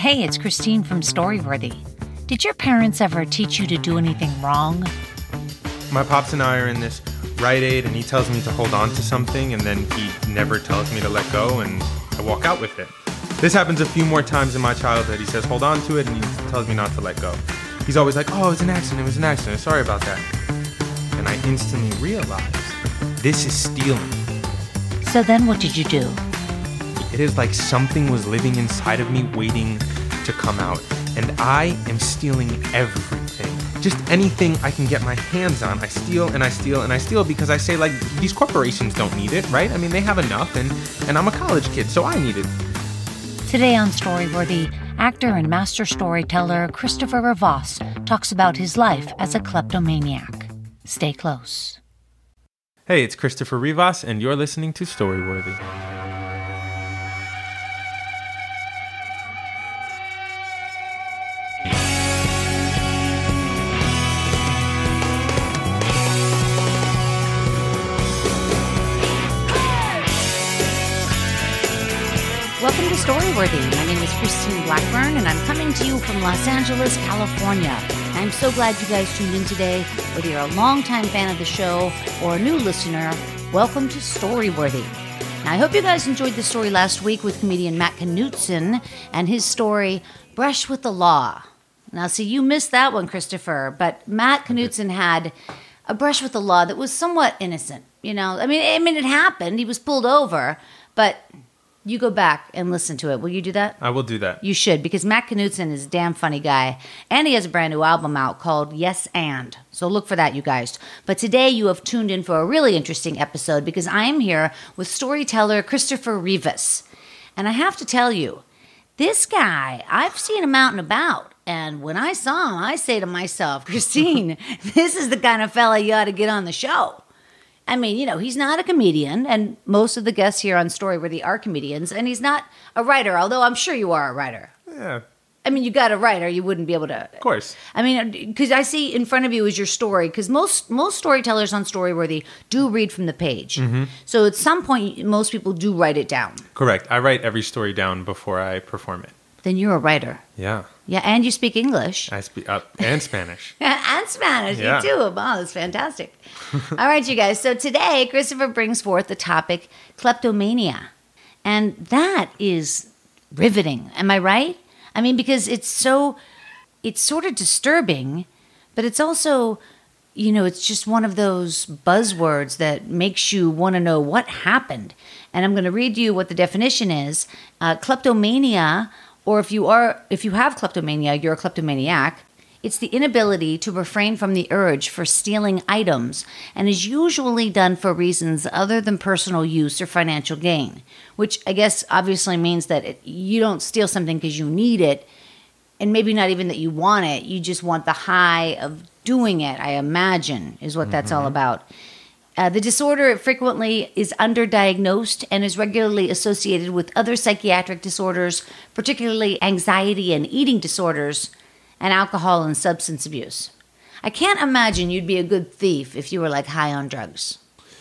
Hey, it's Christine from Storyworthy. Did your parents ever teach you to do anything wrong? My pops and I are in this Rite Aid, and he tells me to hold on to something, and then he never tells me to let go, and I walk out with it. This happens a few more times in my childhood. He says, hold on to it, and he tells me not to let go. He's always like, oh, it was an accident, sorry about that. And I instantly realized, this is stealing. So then what did you do? It is like something was living inside of me waiting to come out. And I am stealing everything. Just anything I can get my hands on. I steal and I steal and I steal because I say, like, these corporations don't need it, right? I mean, they have enough, and I'm a college kid, so I need it. Today on Storyworthy, actor and master storyteller Christopher Rivas talks about his life as a kleptomaniac. Stay close. Hey, it's Christopher Rivas, and you're listening to Storyworthy. Welcome to Storyworthy. My name is Christine Blackburn, and I'm coming to you from Los Angeles, California. I'm so glad you guys tuned in today. Whether you're a longtime fan of the show or a new listener, welcome to Storyworthy. Now, I hope you guys enjoyed the story last week with comedian Matt Knutson and his story, Brush with the Law. Now, see, you missed that one, Christopher, but Matt Knutson had a brush with the law that was somewhat innocent. You know, I mean, it happened. He was pulled over, but you go back and listen to it. Will you do that? I will do that. You should, because Matt Knutson is a damn funny guy. And he has a brand new album out called Yes And. So look for that, you guys. But today you have tuned in for a really interesting episode because I am here with storyteller Christopher Rivas. And I have to tell you, this guy, I've seen him out and about. And when I saw him, I say to myself, Christine, this is the kind of fella you ought to get on the show. I mean, you know, he's not a comedian, and most of the guests here on Storyworthy are comedians, and he's not a writer, although I'm sure you are a writer. Yeah. I mean, you got to write or you wouldn't be able to. Of course. I mean, because I see in front of you is your story, because most storytellers on Storyworthy do read from the page. Mm-hmm. So at some point, most people do write it down. Correct. I write every story down before I perform it. Then you're a writer. Yeah. Yeah, and you speak English. I speak and Spanish. And Spanish, yeah. You too. Wow, that's fantastic. All right, you guys. So today, Christopher brings forth the topic kleptomania. And that is riveting. Am I right? I mean, because it's sort of disturbing, but it's also, you know, it's just one of those buzzwords that makes you want to know what happened. And I'm going to read you what the definition is. Kleptomania, or if you have kleptomania, you're a kleptomaniac. It's the inability to refrain from the urge for stealing items and is usually done for reasons other than personal use or financial gain, which I guess obviously means that you don't steal something because you need it, and maybe not even that you want it. You just want the high of doing it, I imagine, is what that's all about. The disorder frequently is underdiagnosed and is regularly associated with other psychiatric disorders, particularly anxiety and eating disorders, and alcohol and substance abuse. I can't imagine you'd be a good thief if you were like high on drugs.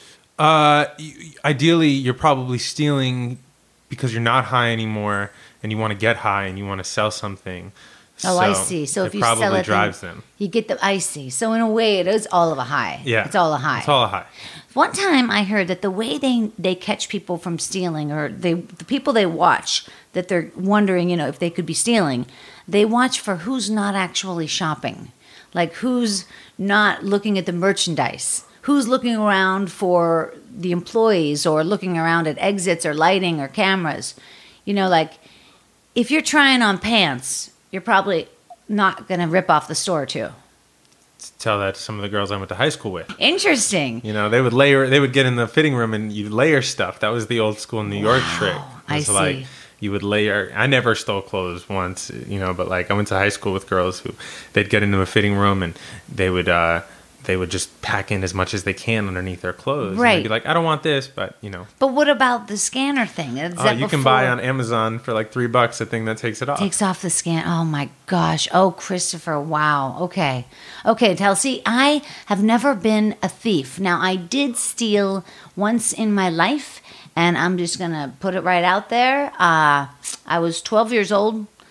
Ideally, you're probably stealing because you're not high anymore and you want to get high and you want to sell something. Oh, I see. So if you sell it, drives them. You get the. I see. So in a way, it is all of a high. Yeah, it's all a high. It's all a high. One time, I heard that the way they catch people from stealing, or the people they watch, that they're wondering, you know, if they could be stealing, they watch for who's not actually shopping, like who's not looking at the merchandise, who's looking around for the employees, or looking around at exits or lighting or cameras. You know, like if you're trying on pants, you're probably not going to rip off the store too. Tell that to some of the girls I went to high school with. Interesting. You know, they would get in the fitting room and you'd layer stuff. That was the old school New York trick. I see. Like, you would layer. I never stole clothes once, you know, but like I went to high school with girls who they'd get into a fitting room and they would just pack in as much as they can underneath their clothes. Right. And they'd be like, I don't want this, but you know. But what about the scanner thing? You can buy on Amazon for like $3 a thing that takes it off. Takes off the scan. Oh my gosh. Oh, Christopher. Wow. Okay, see, I have never been a thief. Now, I did steal once in my life, and I'm just going to put it right out there. I was 12 years old,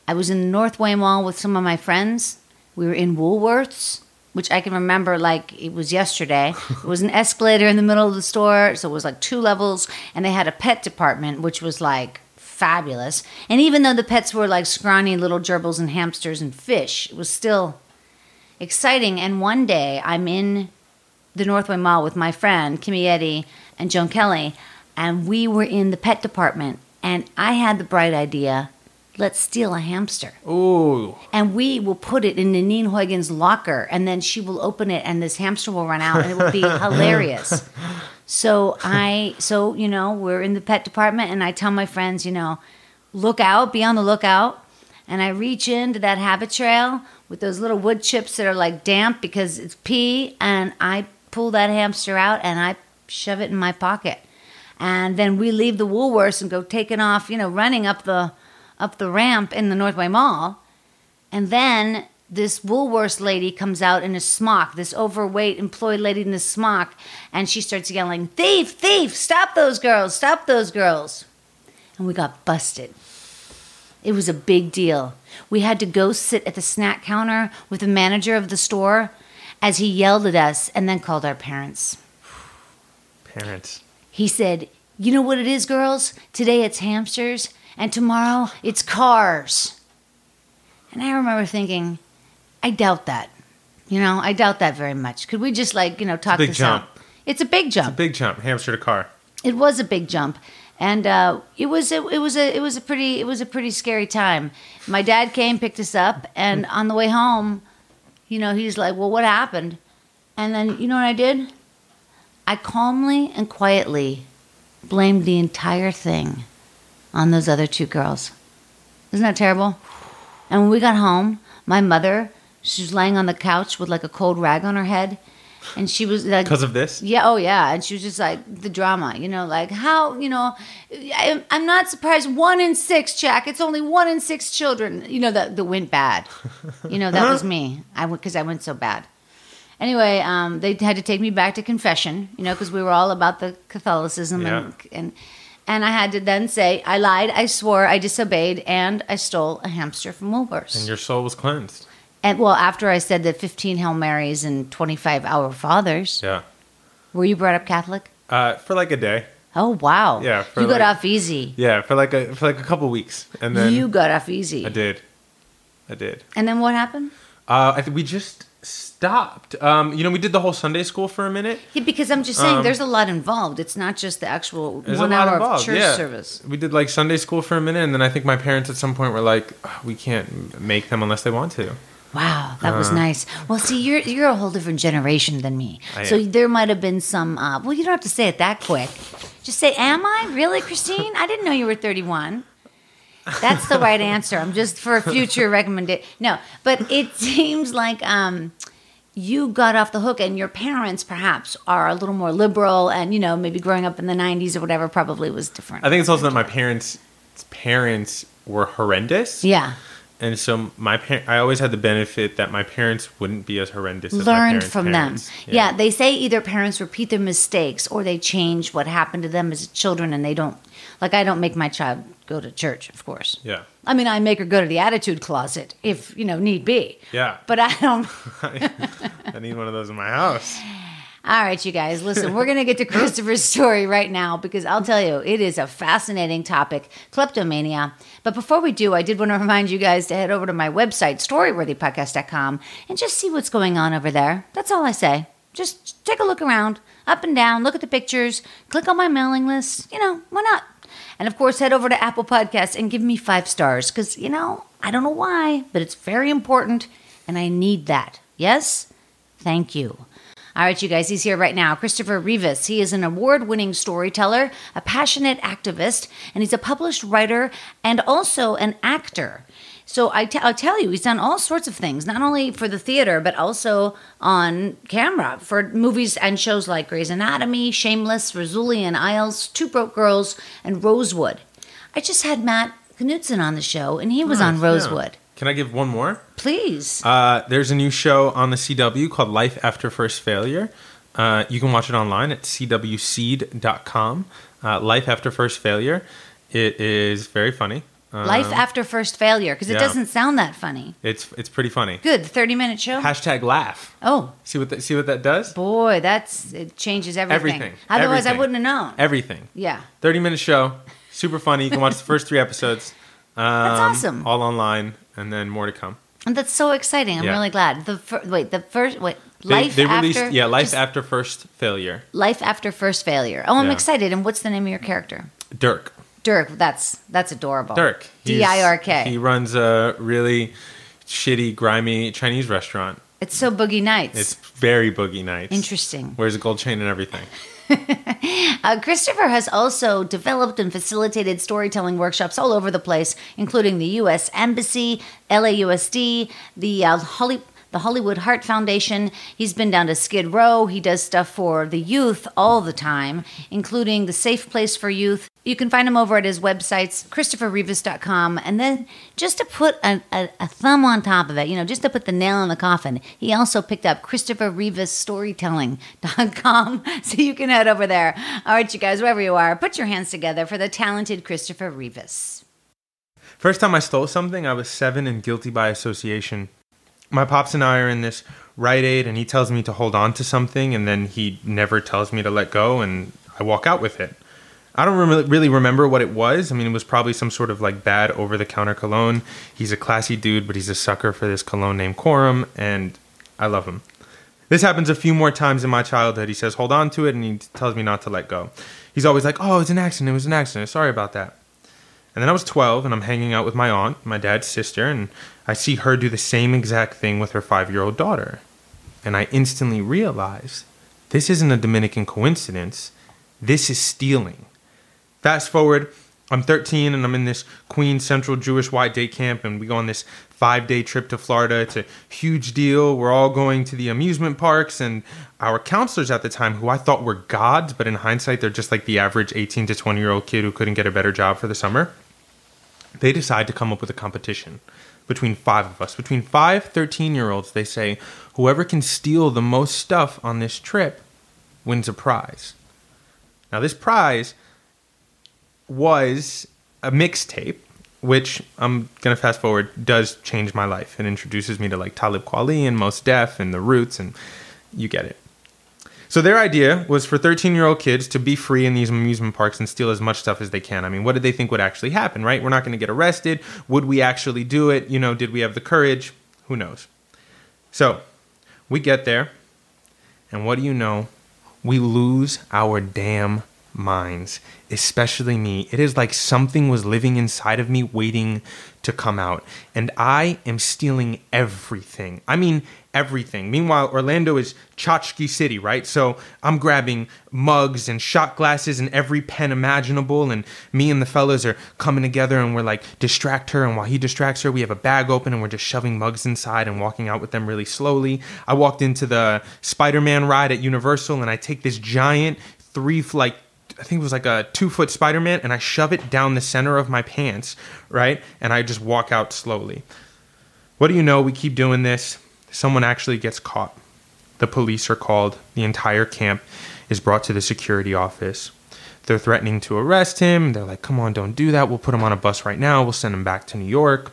I was in the Northway Mall with some of my friends. We were in Woolworths, which I can remember like it was yesterday. It was an escalator in the middle of the store, so it was like 2 levels, and they had a pet department, which was like fabulous. And even though the pets were like scrawny little gerbils and hamsters and fish, it was still exciting. And one day I'm in the Northway Mall with my friend, Kimmy Eddy and Joan Kelly, and we were in the pet department, and I had the bright idea, let's steal a hamster. Ooh. And we will put it in Nanine Huygens' locker, and then she will open it, and this hamster will run out, and it will be hilarious. So we're in the pet department, and I tell my friends, look out, be on the lookout. And I reach into that habit trail with those little wood chips that are like damp because it's pee, and I pull that hamster out, and I shove it in my pocket. And then we leave the Woolworths and go taking off, running up the ramp in the Northway Mall. And then this Woolworths lady comes out in a smock, this overweight employed lady in a smock, and she starts yelling, "Thief, thief, stop those girls, stop those girls." And we got busted. It was a big deal. We had to go sit at the snack counter with the manager of the store as he yelled at us and then called our parents. Parents. He said, "You know what it is, girls? Today it's hamsters, and tomorrow it's cars." And I remember thinking, I doubt that. I doubt that very much. Could we just talk this out? Big jump. It's a big jump. It's a big jump. Hamster to car. It was a big jump. And it was a pretty scary time. My dad came, picked us up, and on the way home, he's like, "Well, what happened?" And then you know what I did? I calmly and quietly blamed the entire thing on those other 2 girls. Isn't that terrible? And when we got home, my mother, she was laying on the couch with like a cold rag on her head. And she was like... Because of this? Yeah, oh yeah. And she was just like, the drama, like how, I'm not surprised. 1 in 6, Jack. It's only 1 in 6 children, that went bad. That was me. Because I went so bad. Anyway, they had to take me back to confession, because we were all about the Catholicism. Yeah. And I had to then say, I lied, I swore, I disobeyed, and I stole a hamster from Woolworths. And your soul was cleansed. And after I said that 15 Hail Marys and 25 Our Fathers. Yeah. Were you brought up Catholic? For like a day. Oh, wow. Yeah. You got off easy. Yeah, for like a couple weeks. And then you got off easy. I did. And then what happened? I think we just stopped. We did the whole Sunday school for a minute. Yeah, because I'm just saying there's a lot involved. It's not just the actual 1 hour of church service. We did like Sunday school for a minute, and then I think my parents at some point were like, we can't make them unless they want to. Wow, that was nice. Well, see, you're a whole different generation than me. So there might have been some, you don't have to say it that quick. Just say, am I? Really, Christine? I didn't know you were 31. That's the right answer. I'm just for a future recommendation. No, but it seems like you got off the hook, and your parents perhaps are a little more liberal, and maybe growing up in the 90s or whatever probably was different. I think it's also that my parents' were horrendous. Yeah. And so I always had the benefit that my parents wouldn't be as horrendous as my learned parents' from parents. them. Yeah, they say either parents repeat their mistakes or they change what happened to them as children, and they don't. Like, I don't make my child go to church, of course. Yeah. I mean, I make her go to the attitude closet if, need be. Yeah. But I don't. I need one of those in my house. All right, you guys, listen, we're going to get to Christopher's story right now because I'll tell you, it is a fascinating topic, kleptomania. But before we do, I did want to remind you guys to head over to my website, storyworthypodcast.com, and just see what's going on over there. That's all I say. Just take a look around, up and down, look at the pictures, click on my mailing list. Why not? And, of course, head over to Apple Podcasts and give me 5 stars because, I don't know why, but it's very important, and I need that. Yes? Thank you. All right, you guys, he's here right now. Christopher Rivas. He is an award-winning storyteller, a passionate activist, and he's a published writer and also an actor. So I'll tell you, he's done all sorts of things, not only for the theater, but also on camera for movies and shows like Grey's Anatomy, Shameless, Rizzoli and Isles, Two Broke Girls, and Rosewood. I just had Matt Knutson on the show, and he was on Rosewood. Yeah. Can I give one more? Please. There's a new show on the CW called Life After First Failure. You can watch it online at cwseed.com. Life After First Failure. It is very funny. Life after first failure, because it yeah. doesn't sound that funny. It's pretty funny. Good, 30-minute show. Hashtag laugh. Oh, See what that does? boy, it changes everything. Everything. Otherwise, I Everything. wouldn't have known. Everything. Yeah, 30-minute show. Super funny. You can watch the first 3 episodes. that's awesome. All online, and then more to come. And that's so exciting. I'm Yeah. really glad. Life They released after Life After First Failure. Life after first failure. Oh, I'm Yeah. excited. And what's the name of your character? Dirk. Dirk. That's adorable. Dirk. D-I-R-K. He runs a really shitty, grimy Chinese restaurant. It's so Boogie Nights. It's very Boogie Nights. Interesting. Wears a gold chain and everything. Christopher has also developed and facilitated storytelling workshops all over the place, including the U.S. Embassy, LAUSD, the Hollywood Heart Foundation. He's been down to Skid Row. He does stuff for the youth all the time, including the Safe Place for Youth. You can find him over at his websites, ChristopherRivas.com. And then just to put a thumb on top of it, just to put the nail in the coffin, he also picked up ChristopherRivasStorytelling.com. So you can head over there. All right, you guys, wherever you are, put your hands together for the talented Christopher Rivas. First time I stole something, I was 7 and guilty by association. My pops and I are in this Rite Aid, and he tells me to hold on to something, and then he never tells me to let go, and I walk out with it. I don't really remember what it was. I mean, it was probably some sort of like bad over-the-counter cologne. He's a classy dude, but he's a sucker for this cologne named Quorum, and I love him. This happens a few more times in my childhood. He says, hold on to it, and he tells me not to let go. He's always like, oh, it was an accident. Sorry about that. And then I was 12, and I'm hanging out with my aunt, my dad's sister, and I see her do the same exact thing with her 5-year-old daughter. And I instantly realized, this isn't a Dominican coincidence. This is stealing. Fast forward, I'm 13, and I'm in this Queens Central Jewish White Day Camp, and we go on this 5-day trip to Florida. It's a huge deal. We're all going to the amusement parks, and our counselors at the time, who I thought were gods, but in hindsight, they're just like the average 18 to 20-year-old kid who couldn't get a better job for the summer. They decide to come up with a competition between 5 of us. Between 5 13-year-olds, they say, whoever can steal the most stuff on this trip wins a prize. Now, this prize was a mixtape, which I'm going to fast forward, does change my life. It introduces me to like Talib Kweli and Mos Def and The Roots, and you get it. So their idea was for 13-year-old kids to be free in these amusement parks and steal as much stuff as they can. I mean, what did they think would actually happen, right? We're not going to get arrested. Would we actually do it? Did we have the courage? Who knows? So we get there, and what do you know? We lose our damn minds, especially me. It is like something was living inside of me waiting to come out, and I am stealing everything. I mean, everything. Meanwhile, Orlando is tchotchke city, right? So I'm grabbing mugs and shot glasses and every pen imaginable, and me and the fellas are coming together, and we're like, distract her, and while he distracts her, we have a bag open, and we're just shoving mugs inside and walking out with them really slowly. I walked into the Spider-Man ride at Universal, and I take this giant I think it was like a 2-foot Spider-Man, and I shove it down the center of my pants, right? And I just walk out slowly. What do you know? We keep doing this. Someone actually gets caught. The police are called. The entire camp is brought to the security office. They're threatening to arrest him. They're like, come on, don't do that. We'll put him on a bus right now. We'll send him back to New York.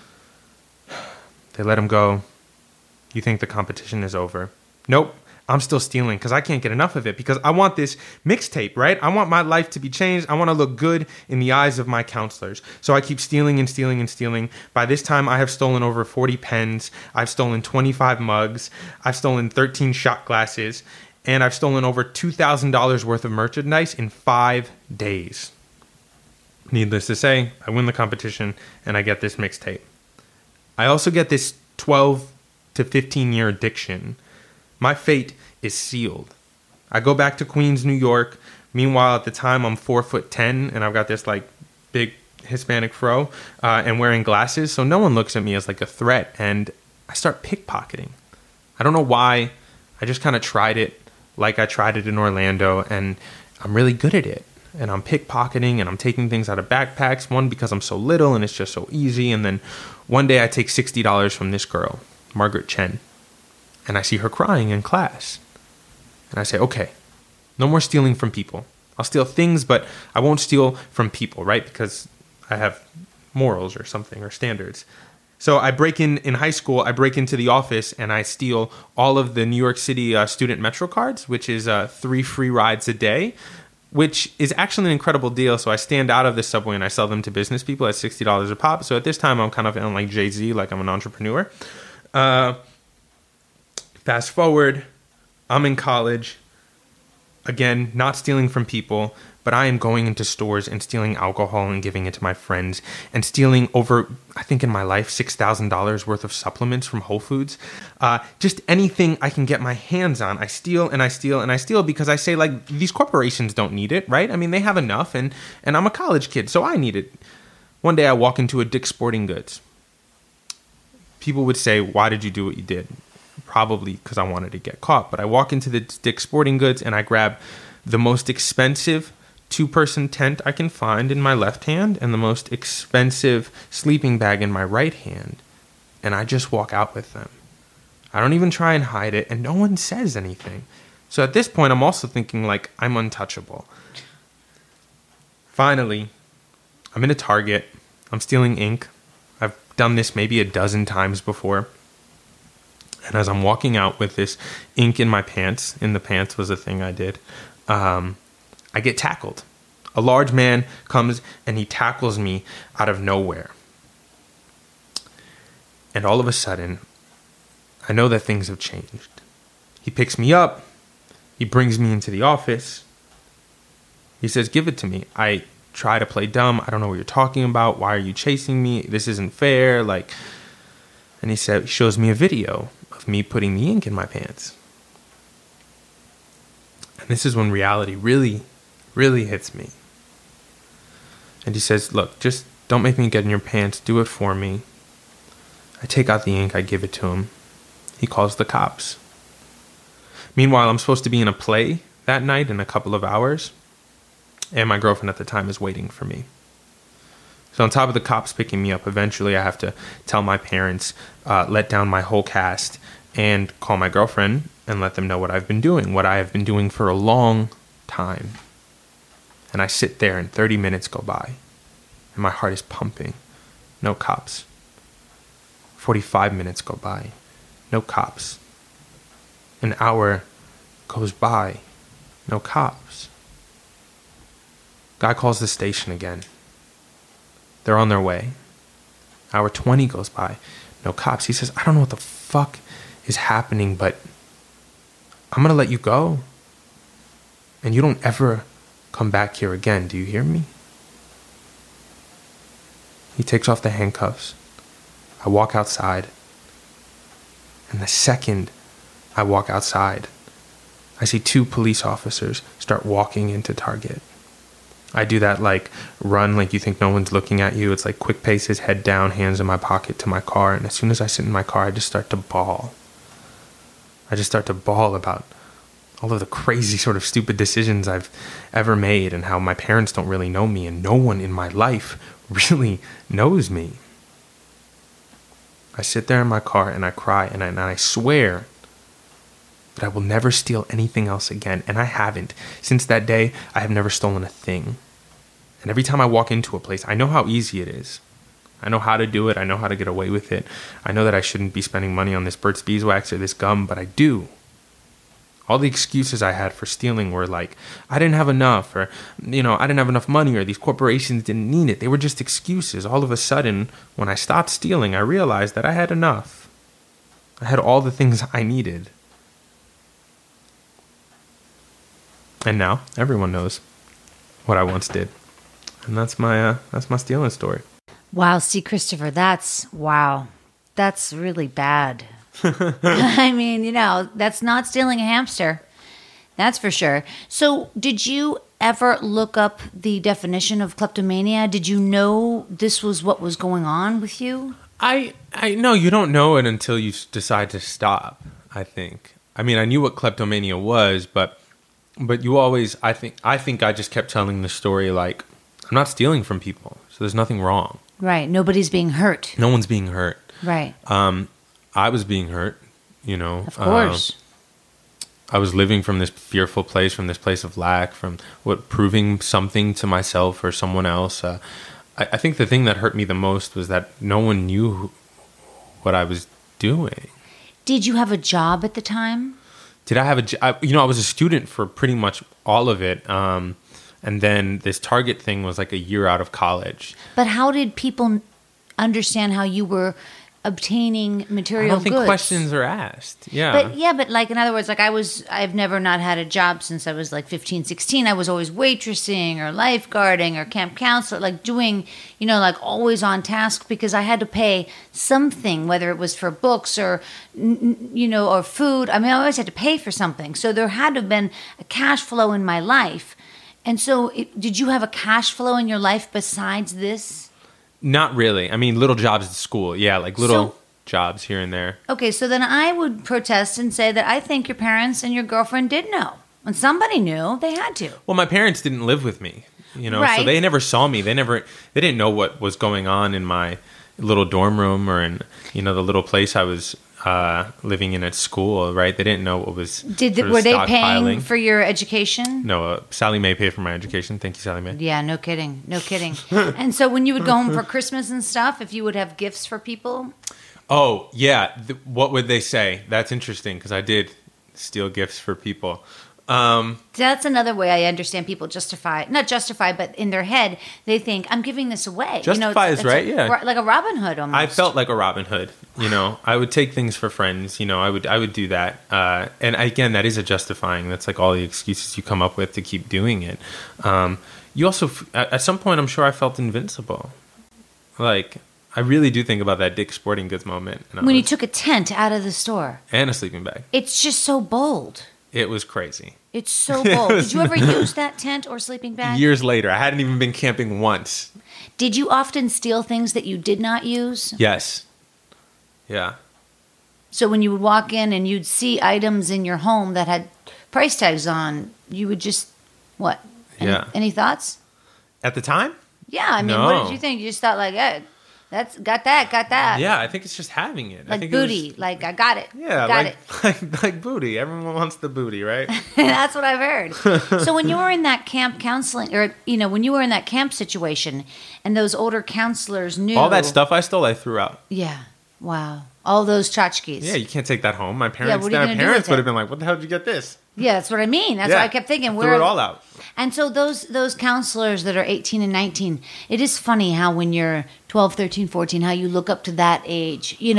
They let him go. You think the competition is over. Nope. I'm still stealing because I can't get enough of it, because I want this mixtape, right? I want my life to be changed. I want to look good in the eyes of my counselors. So I keep stealing and stealing and stealing. By this time, I have stolen over 40 pens. I've stolen 25 mugs. I've stolen 13 shot glasses. And I've stolen over $2,000 worth of merchandise in 5 days. Needless to say, I win the competition and I get this mixtape. I also get this 12 to 15 year addiction. My fate is sealed. I go back to Queens, New York. Meanwhile, at the time, I'm 4'10", and I've got this like big Hispanic fro and wearing glasses. So no one looks at me as like a threat. And I start pickpocketing. I don't know why. I just kind of tried it like I tried it in Orlando, and I'm really good at it. And I'm pickpocketing, and I'm taking things out of backpacks. One, because I'm so little and it's just so easy. And then one day I take $60 from this girl, Margaret Chen. And I see her crying in class. And I say, okay, no more stealing from people. I'll steal things, but I won't steal from people, right? Because I have morals or something, or standards. So I break in high school, I break into the office and I steal all of the New York City student Metro cards, which is 3 free rides a day, which is actually an incredible deal. So I stand out of the subway and I sell them to business people at $60 a pop. So at this time, I'm kind of feeling like Jay-Z, like I'm an entrepreneur. Fast forward, I'm in college. Again, not stealing from people, but I am going into stores and stealing alcohol and giving it to my friends, and stealing over, I think in my life, $6,000 worth of supplements from Whole Foods. Just anything I can get my hands on. I steal and I steal and I steal because I say, like, these corporations don't need it, right? I mean, they have enough, and I'm a college kid, so I need it. One day I walk into a Dick's Sporting Goods. People would say, why did you do what you did? Probably because I wanted to get caught. But I walk into the Dick's Sporting Goods and I grab the most expensive 2-person tent I can find in my left hand and the most expensive sleeping bag in my right hand. And I just walk out with them. I don't even try and hide it, and no one says anything. So at this point, I'm also thinking, like, I'm untouchable. Finally, I'm in a Target. I'm stealing ink. I've done this maybe a dozen times before. And as I'm walking out with this ink in my pants, in the pants was a thing I did, I get tackled. A large man comes and he tackles me out of nowhere. And all of a sudden, I know that things have changed. He picks me up. He brings me into the office. He says, give it to me. I try to play dumb. I don't know what you're talking about. Why are you chasing me? This isn't fair. And he shows me a video of me putting the ink in my pants. And this is when reality really, really hits me. And he says, look, just don't make me get in your pants. Do it for me. I take out the ink. I give it to him. He calls the cops. Meanwhile, I'm supposed to be in a play that night in a couple of hours. And my girlfriend at the time is waiting for me. So on top of the cops picking me up, eventually I have to tell my parents, let down my whole cast, and call my girlfriend and let them know what I've been doing, what I have been doing for a long time. And I sit there and 30 minutes go by, and my heart is pumping. No cops. 45 minutes go by. No cops. An hour goes by. No cops. Guy calls the station again. They're on their way. Hour 20 goes by. No cops. He says, I don't know what the fuck is happening, but I'm going to let you go. And you don't ever come back here again. Do you hear me? He takes off the handcuffs. I walk outside. And the second I walk outside, I see 2 police officers start walking into Target. I do that run like you think no one's looking at you. It's like quick paces, head down, hands in my pocket to my car. And as soon as I sit in my car, I just start to bawl. I just start to bawl about all of the crazy sort of stupid decisions I've ever made and how my parents don't really know me and no one in my life really knows me. I sit there in my car and I cry and I swear that I will never steal anything else again. And I haven't. Since that day, I have never stolen a thing. And every time I walk into a place, I know how easy it is. I know how to do it. I know how to get away with it. I know that I shouldn't be spending money on this Burt's Beeswax or this gum, but I do. All the excuses I had for stealing were like, I didn't have enough, or, I didn't have enough money, or these corporations didn't need it. They were just excuses. All of a sudden, when I stopped stealing, I realized that I had enough. I had all the things I needed. And now everyone knows what I once did. And that's my stealing story. Wow, see, Christopher, that's really bad. I mean, that's not stealing a hamster. That's for sure. So did you ever look up the definition of kleptomania? Did you know this was what was going on with you? I know you don't know it until you decide to stop, I think. I mean, I knew what kleptomania was, but you always, I think I just kept telling the story like, I'm not stealing from people, so there's nothing wrong. Right. Nobody's being hurt. No one's being hurt. Right. I was being hurt, Of course. I was living from this fearful place, from this place of lack, from proving something to myself or someone else. I think the thing that hurt me the most was that no one knew what I was doing. Did you have a job at the time? Did I have I was a student for pretty much all of it. And then this Target thing was like a year out of college. But how did people understand how you were obtaining material I don't think goods? questions are asked. Yeah. But like, in other words, like I've never not had a job since I was like 15, 16. I was always waitressing or lifeguarding or camp counselor, like doing, like always on task because I had to pay something, whether it was for books or, or food. I mean, I always had to pay for something. So there had to have been a cash flow in my life. And so did you have a cash flow in your life besides this? Not really. I mean, little jobs at school. Yeah, like little jobs here and there. Okay, so then I would protest and say that I think your parents and your girlfriend did know. When somebody knew, they had to. Well, my parents didn't live with me, Right. so they never saw me. They didn't know what was going on in my little dorm room or in, the little place I was living in at school, right? They didn't know what was Were they paying for your education? No, Sally Mae paid for my education. Thank you, Sally Mae. Yeah, no kidding. And so when you would go home for Christmas and stuff, if you would have gifts for people? Oh, yeah. What would they say? That's interesting because I did steal gifts for people. That's another way I understand people not justify, but in their head, they think, I'm giving this away. Justify is right, yeah. Like a Robin Hood almost. I felt like a Robin Hood, I would take things for friends, I would do that. And again, that is a justifying. That's like all the excuses you come up with to keep doing it. You also, at some point, I'm sure I felt invincible. Like, I really do think about that Dick's Sporting Goods moment. When you took a tent out of the store. And a sleeping bag. It's just so bold. It was crazy. It's so bold. Did you ever use that tent or sleeping bag? Years later. I hadn't even been camping once. Did you often steal things that you did not use? Yes. Yeah. So when you would walk in and you'd see items in your home that had price tags on, you would just, what? Any thoughts? At the time? Yeah. I mean, what did you think? You just thought like, hey, that's got that. Yeah, I think it's just having it. Like booty. Like, I got it. Yeah, got it. Like booty. Everyone wants the booty, right? That's what I've heard. So when you were in that camp counseling, or, when you were in that camp situation and those older counselors knew. All that stuff I stole, I threw out. Yeah. Wow. All those tchotchkes. Yeah, you can't take that home. My parents, what are you gonna do with would it? have been like, what the hell did you get this? Yeah, that's what I mean. That's what I kept thinking. Threw it all out. And so those counselors that are 18 and 19, it is funny how when you're 12, 13, 14, how you look up to that age. You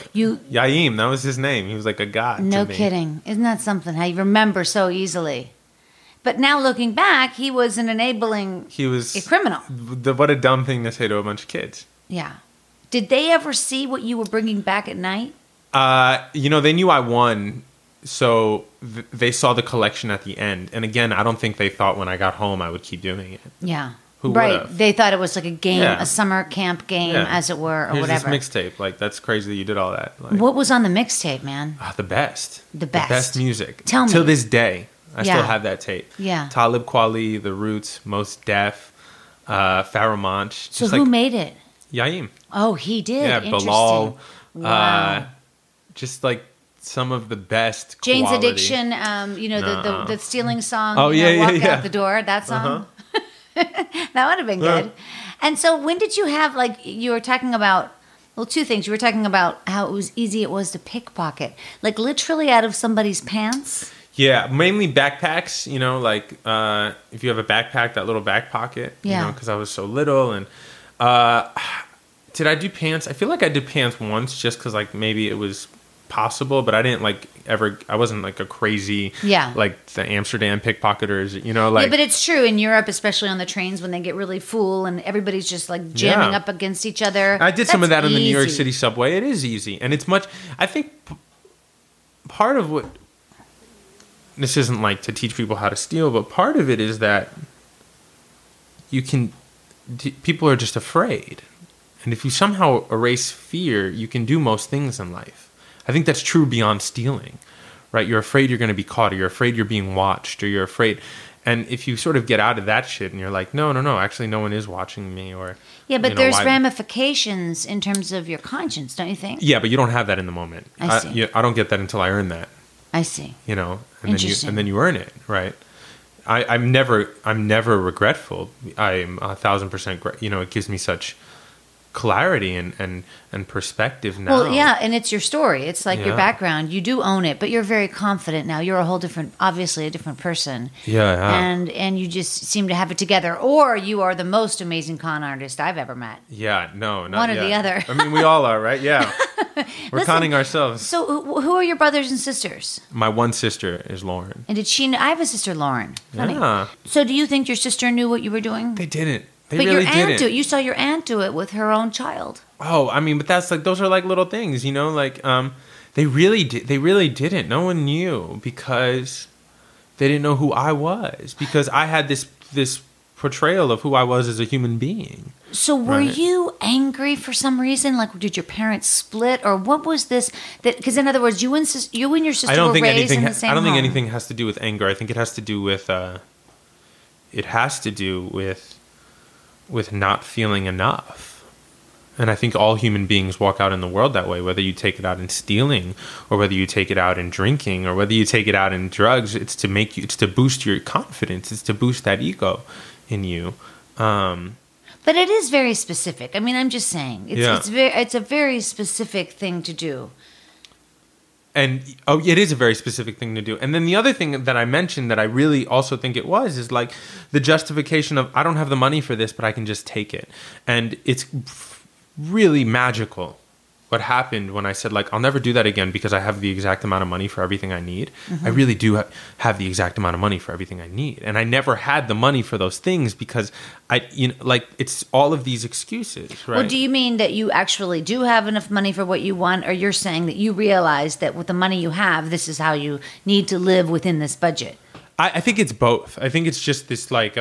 Yaim, that was his name. He was like a god. No to me. kidding. Isn't that something? How you remember so easily. But now looking back, he was an enabling. He was a criminal. What a dumb thing to say to a bunch of kids. Yeah. Did they ever see what you were bringing back at night? They knew I won. So they saw the collection at the end. And again, I don't think they thought when I got home I would keep doing it. Yeah. Who right. would've? They thought it was like a game, a summer camp game, as it were, or Here's whatever. This mixtape. Like, that's crazy that you did all that. Like, what was on the mixtape, man? The best. The best music. Tell me. Till this day, I still have that tape. Yeah. Talib Kweli, The Roots, Mos Def, Pharoah Monch. So who made it? Yaim. Oh, he did. Yeah, Bilal. Wow. Just like some of the best Jane's quality. Addiction, the stealing song. Oh, Walk Out the Door, that song. That would have been good. And so when did you have, like, you were talking about, well, two things. You were talking about how easy it was to pickpocket. Like, literally out of somebody's pants? Yeah, mainly backpacks, like if you have a backpack, that little back pocket, because I was so little. And did I do pants? I feel like I did pants once just because, like, maybe it was possible, but I didn't I wasn't like a crazy, like the Amsterdam pickpocketers, like. Yeah, but it's true in Europe, especially on the trains when they get really full and everybody's just like jamming up against each other. I did some of that on the New York City subway. It is easy. And it's I think part of what, this isn't like to teach people how to steal, but part of it is that people are just afraid. And if you somehow erase fear, you can do most things in life. I think that's true beyond stealing, right? You're afraid you're going to be caught, or you're afraid you're being watched, or you're afraid. And if you sort of get out of that shit and you're like, no, actually no one is watching me, or... Yeah, but there's ramifications in terms of your conscience, don't you think? Yeah, but you don't have that in the moment. I see. I don't get that until I earn that. I see. And then you earn it, right? I'm never regretful. I'm 1,000%. It gives me such clarity and perspective now. Well, yeah, and it's your story. It's like your background. You do own it, but you're very confident now. You're obviously a different person. Yeah. And you just seem to have it together. Or you are the most amazing con artist I've ever met. Yeah, no, not one or yet. the other. I mean, we all are, right? Yeah. We're conning ourselves. So who are your brothers and sisters? My one sister is Lauren. And I have a sister, Lauren. Funny. Yeah. So do you think your sister knew what you were doing? They didn't. They but really your aunt didn't. do it. You saw your aunt do it with her own child. Oh, I mean, but that's like, those are like little things, they really didn't. No one knew because they didn't know who I was, because I had this portrayal of who I was as a human being. So were you angry for some reason? Like, did your parents split, or what was this? Because in other words, you and your sister were raised in the same home. I don't think anything has to do with anger. I think it has to do with with not feeling enough. And I think all human beings walk out in the world that way, whether you take it out in stealing, or whether you take it out in drinking, or whether you take it out in drugs. It's to boost your confidence. It's to boost that ego in you. But it is very specific. I mean, I'm just saying, it's a very specific thing to do. And it is a very specific thing to do. And then the other thing that I mentioned that I really also think it is like the justification of, I don't have the money for this, but I can just take it. And it's really magical what happened when I said, like, I'll never do that again because I have the exact amount of money for everything I need. Mm-hmm. I really do have the exact amount of money for everything I need. And I never had the money for those things because it's all of these excuses, right? Well, do you mean that you actually do have enough money for what you want, or you're saying that you realize that with the money you have, this is how you need to live within this budget? I think it's both. I think it's just this, like,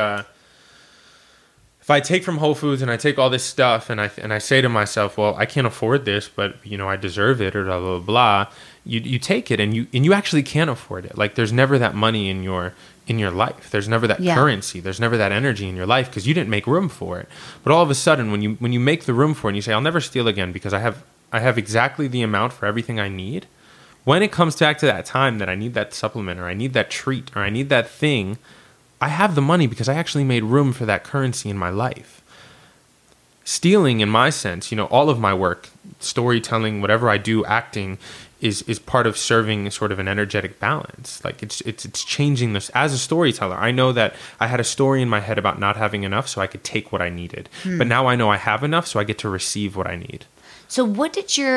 if I take from Whole Foods and I take all this stuff and I say to myself, well, I can't afford this, but I deserve it, or blah blah blah. You take it and you actually can't afford it. Like, there's never that money in your life. There's never that currency. There's never that energy in your life because you didn't make room for it. But all of a sudden, when you make the room for it and you say, I'll never steal again because I have exactly the amount for everything I need. When it comes back to that time that I need that supplement, or I need that treat, or I need that thing, I have the money because I actually made room for that currency in my life. Stealing, in my sense, all of my work, storytelling, whatever I do, acting, is part of serving sort of an energetic balance. Like, it's changing this. As a storyteller, I know that I had a story in my head about not having enough so I could take what I needed. But now I know I have enough so I get to receive what I need. So what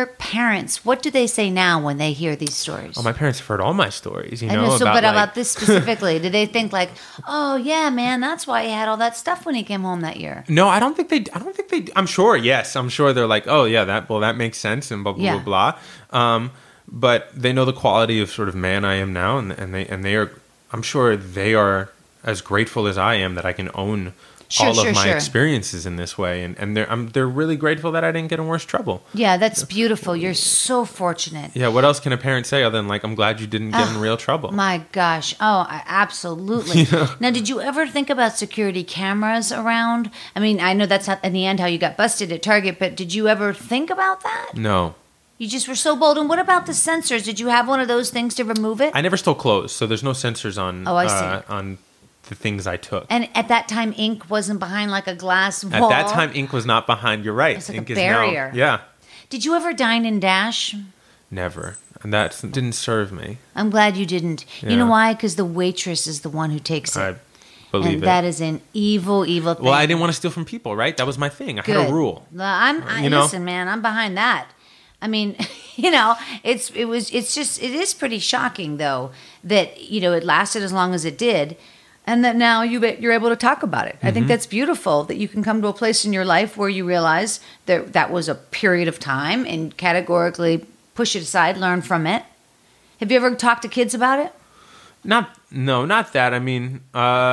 do they say now when they hear these stories? Oh, my parents have heard all my stories, I know, about this specifically, do they think like, oh yeah, man, that's why he had all that stuff when he came home that year? No, I don't think they, I'm sure, yes. I'm sure they're like, oh yeah, that makes sense and blah, blah, blah, blah. But they know the quality of sort of man I am now, and they are, I'm sure they are as grateful as I am that I can own all of my experiences in this way, and they're really grateful that I didn't get in worse trouble. Yeah, that's beautiful. You're so fortunate. Yeah, what else can a parent say other than, like, I'm glad you didn't get in real trouble? My gosh. Oh, absolutely. Now, did you ever think about security cameras around? I mean, I know that's not in the end how you got busted at Target, but did you ever think about that? No. You just were so bold. And what about the sensors? Did you have one of those things to remove it? I never stole clothes, so there's no sensors on. Oh, I see. On the things I took. And at that time, ink wasn't behind like a glass wall. At that time, ink was not behind. You're right. It's like ink a barrier. Is now, yeah. Did you ever dine and dash? Never. And that didn't serve me. I'm glad you didn't. Yeah. You know why? Because the waitress is the one who takes it. I believe and that is an evil, evil thing. Well, I didn't want to steal from people, right? That was my thing. I had a rule. Listen, man, I'm behind that. I mean, it is pretty shocking though that it lasted as long as it did. And that now you're able to talk about it. Mm-hmm. I think that's beautiful that you can come to a place in your life where you realize that was a period of time and categorically push it aside, learn from it. Have you ever talked to kids about it? Not that. I mean,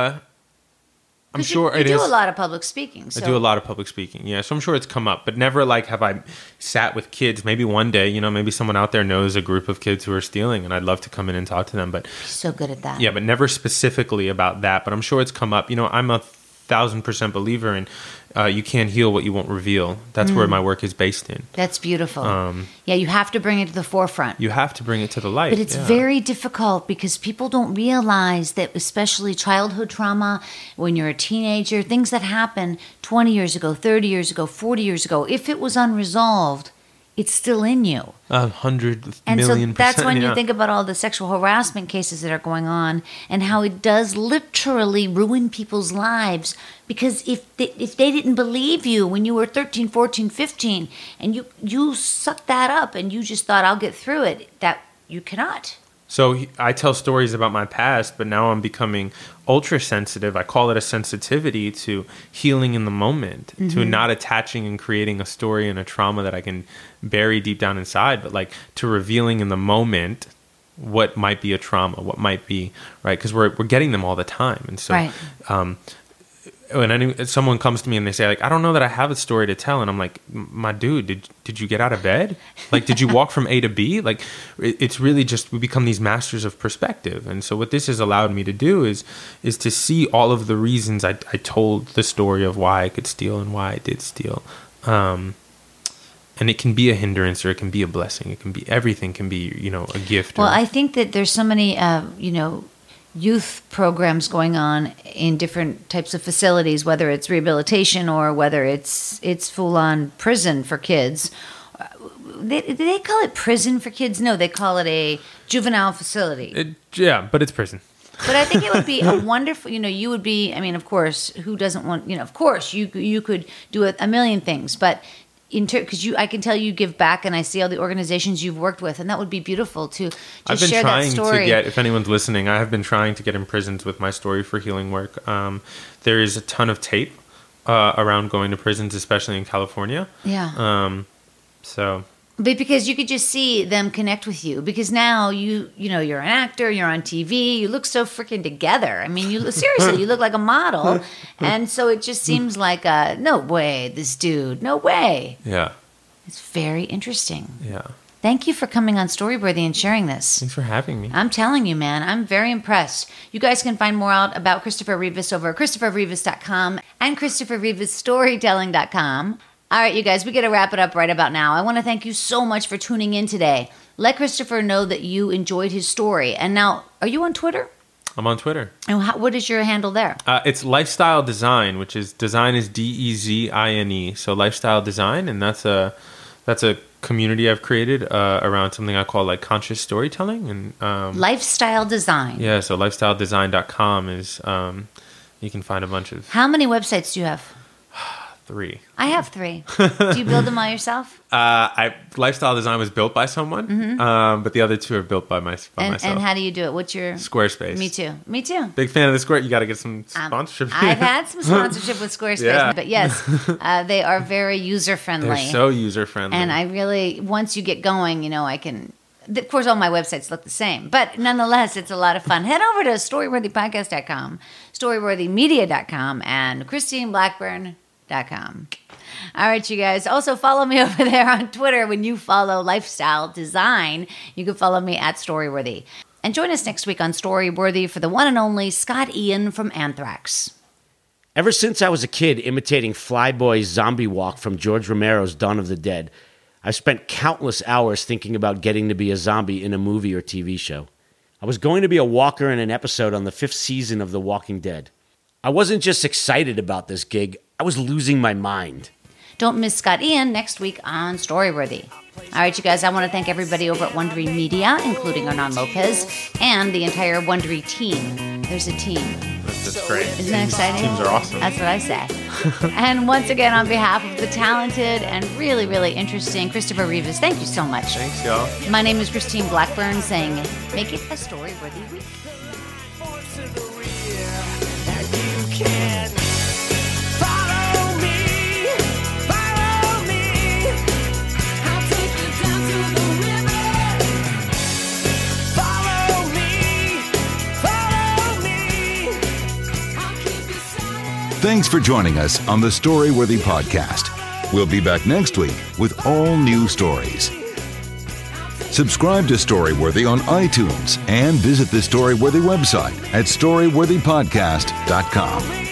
I'm sure you do a lot of public speaking. So. I do a lot of public speaking, yeah. So I'm sure it's come up, but never like have I sat with kids. Maybe one day, maybe someone out there knows a group of kids who are stealing, and I'd love to come in and talk to them. But so good at that. Yeah, but never specifically about that. But I'm sure it's come up. I'm a 1,000% believer in you can't heal what you won't reveal. That's where my work is based in. That's beautiful. Yeah, you have to bring it to the forefront. You have to bring it to the light. But it's very difficult because people don't realize that, especially childhood trauma, when you're a teenager, things that happened 20 years ago, 30 years ago, 40 years ago, if it was unresolved, it's still in you. 100 and million so that's percent, when you think about all the sexual harassment cases that are going on and how it does literally ruin people's lives, because if they didn't believe you when you were 13, 14, 15 and you sucked that up and you just thought, I'll get through it, that you cannot. So I tell stories about my past, but now I'm becoming ultra sensitive. I call it a sensitivity to healing in the moment, to not attaching and creating a story and a trauma that I can bury deep down inside, but like to revealing in the moment what might be a trauma, what might be, right? Because we're getting them all the time. And so when someone comes to me and they say, like, I don't know that I have a story to tell, and I'm like, my dude, did you get out of bed? Like, did you walk from A to B? Like, it's really just, we become these masters of perspective. And so what this has allowed me to do is to see all of the reasons I told the story of why I could steal and why I did steal. And it can be a hindrance or it can be a blessing. It can be, everything can be, a gift. Well, I think that there's so many, youth programs going on in different types of facilities, whether it's rehabilitation or whether it's full-on prison for kids. They call it prison for kids? No, they call it a juvenile facility. But it's prison. But I think it would be a wonderful, you would be, I mean, of course, who doesn't want, of course, you could do a million things, but because I can tell you give back, and I see all the organizations you've worked with, and that would be beautiful to just share that story. I've been trying to get, if anyone's listening, I have been trying to get in prisons with my story for healing work. There is a ton of tape around going to prisons, especially in California. Yeah. But because you could just see them connect with you, because now you're an actor, you're on TV, you look so freaking together. I mean, seriously, you look like a model, and so it just seems like no way, this dude, no way. Yeah, it's very interesting. Yeah, thank you for coming on Storyworthy and sharing this. Thanks for having me. I'm telling you, man, I'm very impressed. You guys can find more out about Christopher Rivas over at ChristopherRivas.com and ChristopherRivasStorytelling.com. All right, you guys, we got to wrap it up right about now. I want to thank you so much for tuning in today. Let Christopher know that you enjoyed his story. And now, are you on Twitter? I'm on Twitter. And what is your handle there? It's Lifestyle Design, which is design is DEZINE. So Lifestyle Design, and that's a community I've created around something I call like conscious storytelling and Lifestyle Design. Yeah, so lifestyledesign.com is you can find a bunch of. How many websites do you have? 3. I have 3. Do you build them all yourself? Lifestyle Design was built by someone, but the other 2 are built by myself. And how do you do it? What's your Squarespace? Me too. Big fan of the Square. You got to get some sponsorship. I've had some sponsorship with Squarespace, but yes, they are very user friendly. They're so user friendly, and I really, once you get going, I can. Of course, all my websites look the same, but nonetheless, it's a lot of fun. Head over to StoryworthyPodcast.com, StoryworthyMedia.com, and ChristineBlackburn.com. All right, you guys. Also, follow me over there on Twitter. When you follow Lifestyle Design, you can follow me at Storyworthy. And join us next week on Storyworthy for the one and only Scott Ian from Anthrax. Ever since I was a kid imitating Flyboy's zombie walk from George Romero's Dawn of the Dead, I've spent countless hours thinking about getting to be a zombie in a movie or TV show. I was going to be a walker in an episode on the 5th season of The Walking Dead. I wasn't just excited about this gig, I was losing my mind. Don't miss Scott Ian next week on Storyworthy. All right, you guys, I want to thank everybody over at Wondery Media, including Hernan Lopez, and the entire Wondery team. There's a team. That's great. Isn't that exciting? Teams are awesome. That's what I say. And once again, on behalf of the talented and really, really interesting Christopher Rivas, thank you so much. Thanks, y'all. My name is Christine Blackburn, saying, make it a Storyworthy week. Thanks for joining us on the Storyworthy Podcast. We'll be back next week with all new stories. Subscribe to Storyworthy on iTunes and visit the Storyworthy website at StoryworthyPodcast.com.